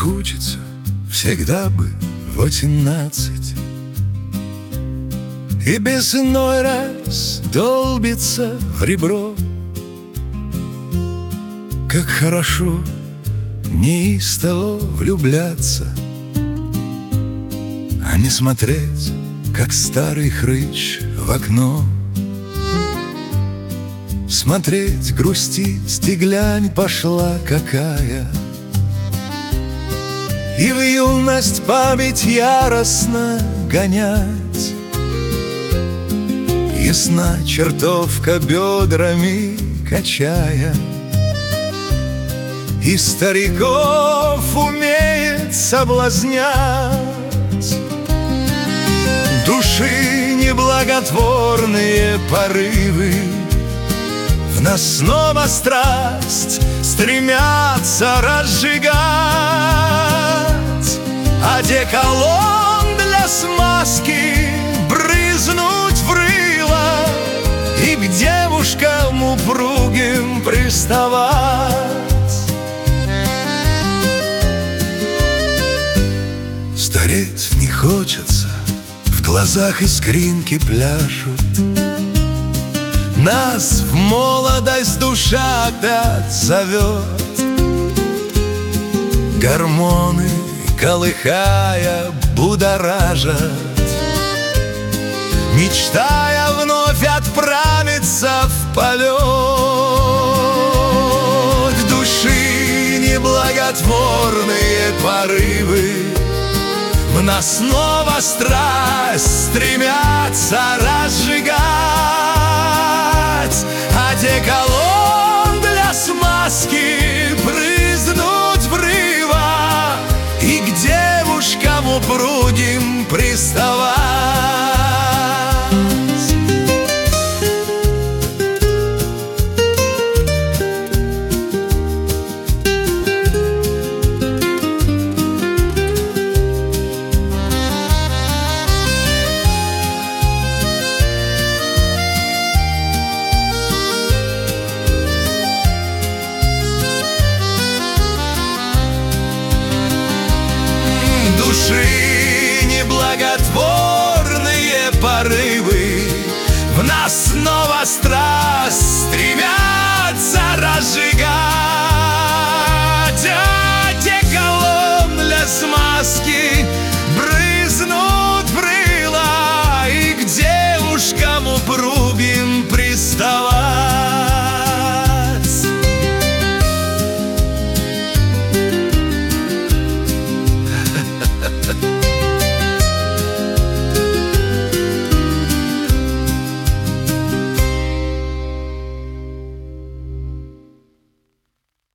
хочется всегда бы 18 и без иной раз долбиться в ребро. Как хорошо неистово влюбляться, а не смотреть, как старый хрыч в окно. Смотреть, грустить, и глянь, пошла какая. И в юность память яростно гонять. Ясна чертовка бедрами качая, и стариков умеет соблазнять. Души неблаготворные порывы в нас снова страсть стремятся разжигать. Одеколон для смазки брызнуть в рыло и к девушкам упругим приставать. Стареть не хочется, в глазах искринки пляшут. Нас в молодость душа опять зовет. Гормоны, колыхая, будоражат, мечтая вновь отправиться в полет. Души неблаготворные порывы в нас снова страсть стремятся разжигать. Одеколон для смазки брызнуть в рыло и к девушкам упругим приставать. Души неблаготворные